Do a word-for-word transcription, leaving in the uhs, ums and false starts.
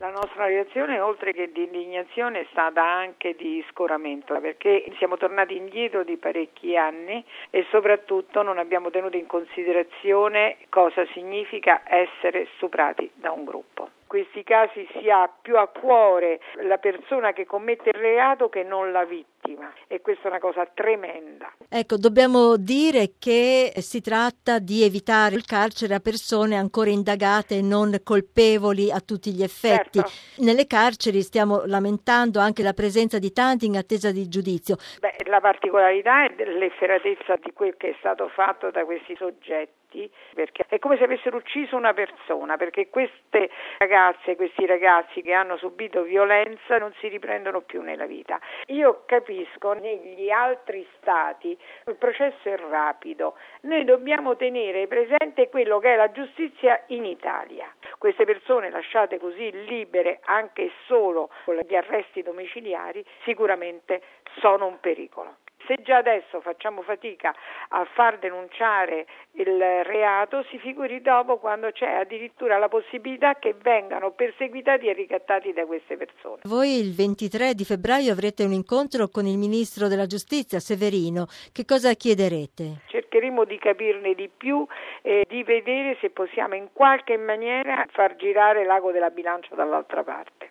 La nostra reazione, oltre che di indignazione, è stata anche di scoramento, perché siamo tornati indietro di parecchi anni e soprattutto non abbiamo tenuto in considerazione cosa significa essere stuprati da un gruppo. In questi casi si ha più a cuore la persona che commette il reato che non la vittima, e questa è una cosa tremenda. Ecco, dobbiamo dire che si tratta di evitare il carcere a persone ancora indagate e non colpevoli a tutti gli effetti. Certo. Nelle carceri stiamo lamentando anche la presenza di tanti in attesa di giudizio. Beh, la particolarità è l'efferatezza di quel che è stato fatto da questi soggetti, perché è come se avessero ucciso una persona, perché queste ragazze, questi ragazzi che hanno subito violenza non si riprendono più nella vita. Io capisco, negli altri stati il processo è rapido, noi dobbiamo tenere presente quello che è la giustizia in Italia. Queste persone lasciate così libere anche solo con gli arresti domiciliari sicuramente sono un pericolo. Se già adesso facciamo fatica a far denunciare il reato, si figuri dopo quando c'è addirittura la possibilità che vengano perseguitati e ricattati da queste persone. Voi il ventitré di febbraio avrete un incontro con il ministro della giustizia, Severino. Che cosa chiederete? Cercheremo di capirne di più e di vedere se possiamo in qualche maniera far girare l'ago della bilancia dall'altra parte.